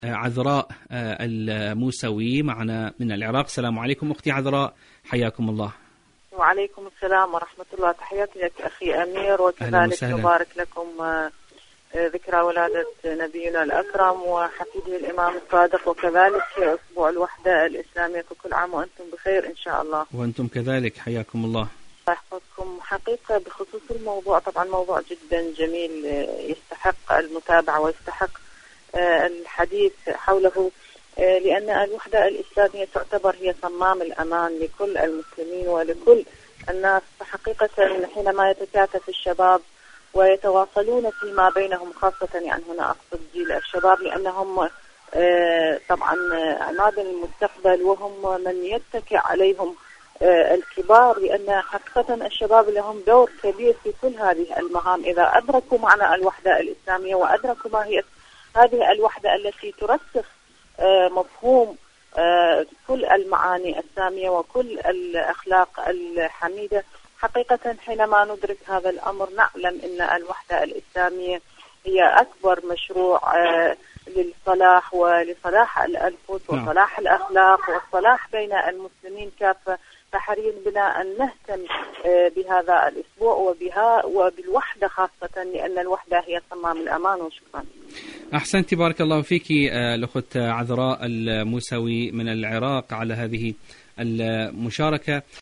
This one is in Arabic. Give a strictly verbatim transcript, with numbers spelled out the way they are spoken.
عذراء الموسوي معنا من العراق. السلام عليكم أختي عذراء، حياكم الله. وعليكم السلام ورحمة الله. تحياتي لك أخي أمير، وكذلك نبارك لكم ذكرى ولادة نبينا الأكرم وحفيده الإمام الصادق، وكذلك أسبوع الوحدة الإسلامية، كل عام وأنتم بخير إن شاء الله. وأنتم كذلك، حياكم الله. يحفظكم. حقيقة بخصوص الموضوع، طبعا موضوع جدا جميل يستحق المتابعة ويستحق الحديث حوله، لأن الوحدة الإسلامية تعتبر هي صمام الأمان لكل المسلمين ولكل الناس. فحقيقة حينما يتكاتف الشباب ويتواصلون فيما بينهم، خاصة يعني هنا أقصد جيل الشباب، لأنهم طبعا عماد المستقبل وهم من يتكئ عليهم الكبار، لأن حقيقة الشباب لهم دور كبير في كل هذه المهام. إذا أدركوا معنى الوحدة الإسلامية وأدركوا ما هي هذه الوحدة التي ترسخ مفهوم كل المعاني السامية وكل الأخلاق الحميدة، حقيقة حينما ندرك هذا الأمر نعلم أن الوحدة الإسلامية هي أكبر مشروع للصلاح ولصلاح الأنفس وصلاح الأخلاق والصلاح بين المسلمين كافة. فحري بنا أن نهتم بهذا الأسبوع وبها وبالوحدة خاصة، لأن الوحدة هي صمام الأمان. وشكرا. أحسنت، بارك الله فيك الأخت عذراء الموسوي من العراق على هذه المشاركة.